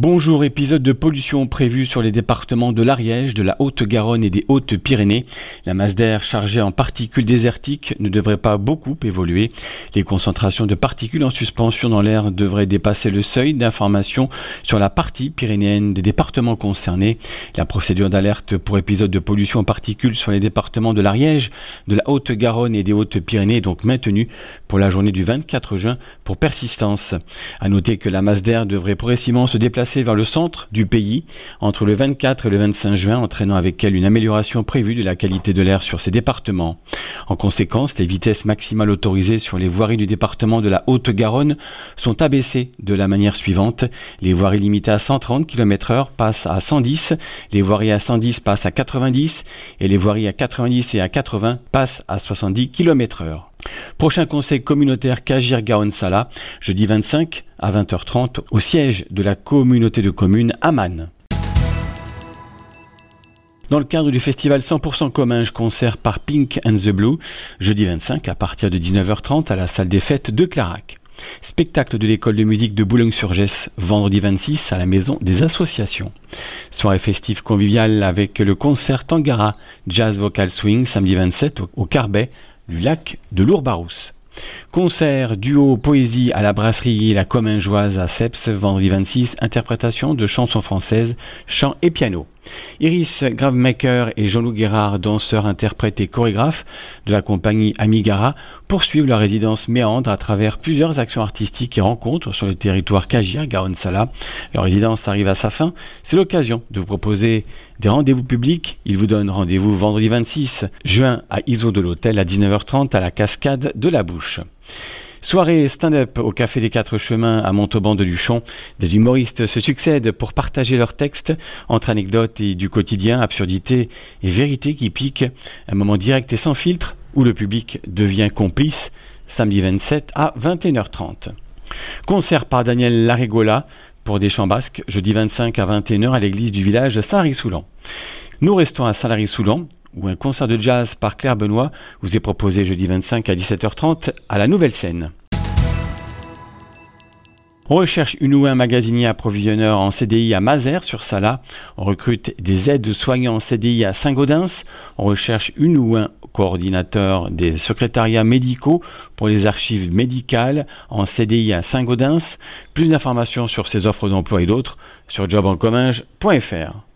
Bonjour, épisode de pollution prévu sur les départements de l'Ariège, de la Haute-Garonne et des Hautes-Pyrénées. La masse d'air chargée en particules désertiques ne devrait pas beaucoup évoluer. Les concentrations de particules en suspension dans l'air devraient dépasser le seuil d'information sur la partie pyrénéenne des départements concernés. La procédure d'alerte pour épisode de pollution en particules sur les départements de l'Ariège, de la Haute-Garonne et des Hautes-Pyrénées est donc maintenue pour la journée du 24 juin pour persistance. À noter que la masse d'air devrait progressivement se déplacer vers le centre du pays entre le 24 et le 25 juin, entraînant avec elle une amélioration prévue de la qualité de l'air sur ces départements. En conséquence, les vitesses maximales autorisées sur les voiries du département de la Haute-Garonne sont abaissées de la manière suivante. Les voiries limitées à 130 km/h passent à 110, les voiries à 110 passent à 90 et les voiries à 90 et à 80 passent à 70 km/h. Prochain conseil communautaire Cagir-Garonne-Sala, jeudi 25 à 20h30 au siège de la communauté de communes Aman. Dans le cadre du festival 100% Comminges, concert par Pink and the Blue, jeudi 25 à partir de 19h30 à la salle des fêtes de Clarac. Spectacle de l'école de musique de Boulogne-sur-Gesse, vendredi 26 à la maison des associations. Soirée festive conviviale avec le concert Tangara Jazz Vocal Swing, samedi 27 au Carbet du lac de Lourbarousse. Concert, duo, poésie à la brasserie La Commingeoise à Seps, vendredi 26, interprétation de chansons françaises, chant et piano. Iris Gravemaker et Jean-Loup Guérard, danseurs, interprètes et chorégraphes de la compagnie Amigara, poursuivent leur résidence Méandre à travers plusieurs actions artistiques et rencontres sur le territoire Cagir-Garonne-Sala. Leur résidence arrive à sa fin. C'est l'occasion de vous proposer des rendez-vous publics. Ils vous donnent rendez-vous vendredi 26 juin à Iso de l'Hôtel à 19h30 à la Cascade de la Bouche. Soirée stand-up au Café des Quatre Chemins à Montauban de Luchon. Des humoristes se succèdent pour partager leurs textes entre anecdotes et du quotidien, absurdité et vérité qui piquent. Un moment direct et sans filtre où le public devient complice. Samedi 27 à 21h30. Concert par Daniel Larregola pour des chants basques, jeudi 25 à 21h à l'église du village Saint-Lary-Soulan. Nous restons à Saint-Lary-Soulan, où un concert de jazz par Claire Benoît vous est proposé jeudi 25 à 17h30 à la Nouvelle Scène. On recherche une ou un magasinier approvisionneur en CDI à Mazères-sur-Sala. On recrute des aides-soignants en CDI à Saint-Gaudens. On recherche une ou un coordinateur des secrétariats médicaux pour les archives médicales en CDI à Saint-Gaudens. Plus d'informations sur ces offres d'emploi et d'autres sur jobencomminges.fr.